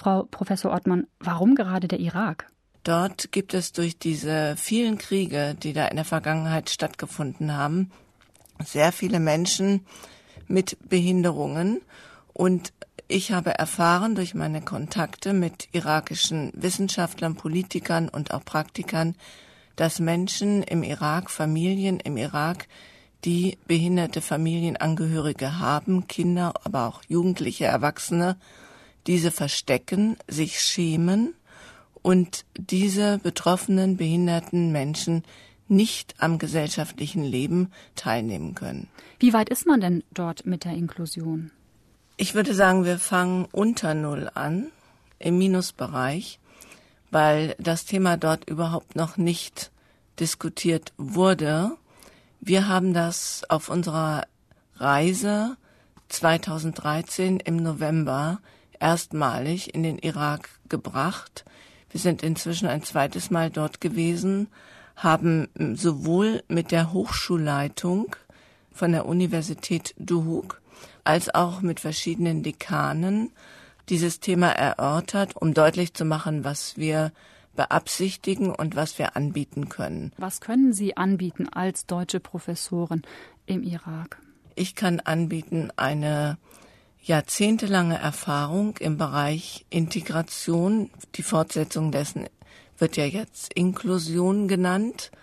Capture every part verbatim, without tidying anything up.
Frau Professor Ortmann, warum gerade der Irak? Dort gibt es durch diese vielen Kriege, die da in der Vergangenheit stattgefunden haben, sehr viele Menschen mit Behinderungen. Und ich habe erfahren durch meine Kontakte mit irakischen Wissenschaftlern, Politikern und auch Praktikern, dass Menschen im Irak, Familien im Irak, die behinderte Familienangehörige haben, Kinder, aber auch Jugendliche, Erwachsene, diese verstecken, sich schämen und diese betroffenen, behinderten Menschen nicht am gesellschaftlichen Leben teilnehmen können. Wie weit ist man denn dort mit der Inklusion? Ich würde sagen, wir fangen unter Null an, im Minusbereich, weil das Thema dort überhaupt noch nicht diskutiert wurde. Wir haben das auf unserer Reise zweitausenddreizehn im November erstmalig in den Irak gebracht. Wir sind inzwischen ein zweites Mal dort gewesen, haben sowohl mit der Hochschulleitung von der Universität Duhok als auch mit verschiedenen Dekanen dieses Thema erörtert, um deutlich zu machen, was wir beabsichtigen und was wir anbieten können. Was können Sie anbieten als deutsche Professorin im Irak? Ich kann anbieten eine jahrzehntelange Erfahrung im Bereich Integration. Die Fortsetzung dessen wird ja jetzt Inklusion genannt.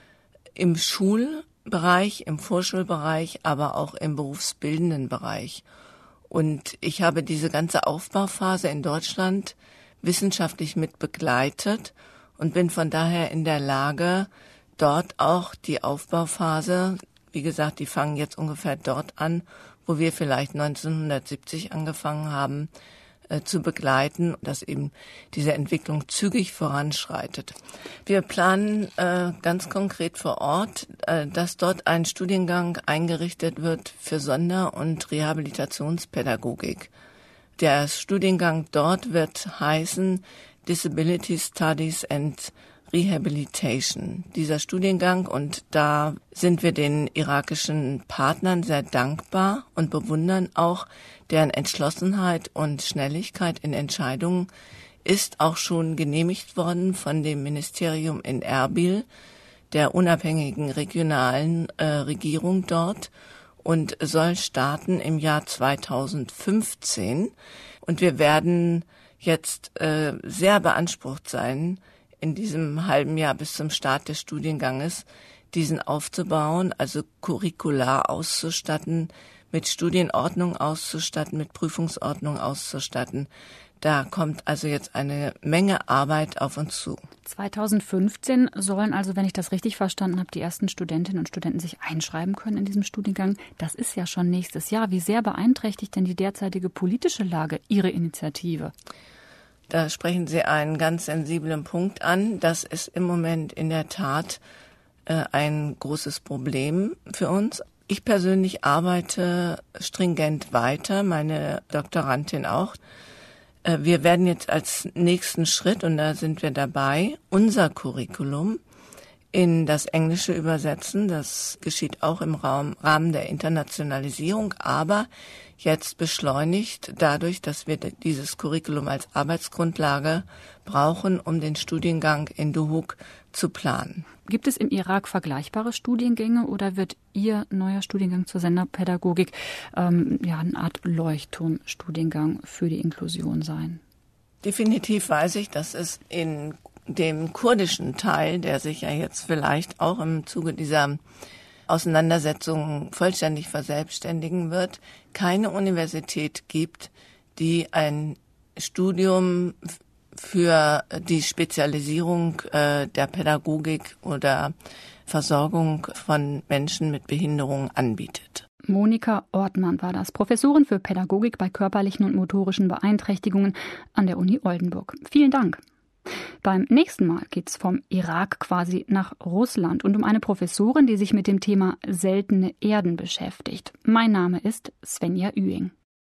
Im Schulbereich, im Vorschulbereich, aber auch im berufsbildenden Bereich. Und ich habe diese ganze Aufbauphase in Deutschland wissenschaftlich mit begleitet und bin von daher in der Lage, dort auch die Aufbauphase, wie gesagt, die fangen jetzt ungefähr dort an, wo wir vielleicht neunzehnhundertsiebzig angefangen haben, äh, zu begleiten, dass eben diese Entwicklung zügig voranschreitet. Wir planen äh, ganz konkret vor Ort, äh, dass dort ein Studiengang eingerichtet wird für Sonder- und Rehabilitationspädagogik. Der Studiengang dort wird heißen Disability Studies and Rehabilitation. Dieser Studiengang, und da sind wir den irakischen Partnern sehr dankbar und bewundern auch deren Entschlossenheit und Schnelligkeit in Entscheidungen, ist auch schon genehmigt worden von dem Ministerium in Erbil, der unabhängigen regionalen äh, Regierung dort, und soll starten im Jahr zweitausendfünfzehn. Und wir werden jetzt äh, sehr beansprucht sein, in diesem halben Jahr bis zum Start des Studienganges diesen aufzubauen, also curricular auszustatten, mit Studienordnung auszustatten, mit Prüfungsordnung auszustatten. Da kommt also jetzt eine Menge Arbeit auf uns zu. zweitausendfünfzehn sollen also, wenn ich das richtig verstanden habe, die ersten Studentinnen und Studenten sich einschreiben können in diesem Studiengang. Das ist ja schon nächstes Jahr. Wie sehr beeinträchtigt denn die derzeitige politische Lage Ihre Initiative? Da sprechen Sie einen ganz sensiblen Punkt an. Das ist im Moment in der Tat äh, ein großes Problem für uns. Ich persönlich arbeite stringent weiter, meine Doktorandin auch. Wir werden jetzt als nächsten Schritt, und da sind wir dabei, unser Curriculum in das Englische übersetzen. Das geschieht auch im Rahmen der Internationalisierung, aber jetzt beschleunigt dadurch, dass wir dieses Curriculum als Arbeitsgrundlage brauchen, um den Studiengang in Duhok zu planen. Gibt es im Irak vergleichbare Studiengänge oder wird Ihr neuer Studiengang zur Senderpädagogik ähm, ja, eine Art Leuchtturmstudiengang für die Inklusion sein? Definitiv weiß ich, dass es in dem kurdischen Teil, der sich ja jetzt vielleicht auch im Zuge dieser Auseinandersetzung vollständig verselbstständigen wird, keine Universität gibt, die ein Studium für die Spezialisierung äh, der Pädagogik oder Versorgung von Menschen mit Behinderung anbietet. Monika Ortmann war das, Professorin für Pädagogik bei körperlichen und motorischen Beeinträchtigungen an der Uni Oldenburg. Vielen Dank. Beim nächsten Mal geht's vom Irak quasi nach Russland und um eine Professorin, die sich mit dem Thema seltene Erden beschäftigt. Mein Name ist Svenja Üing.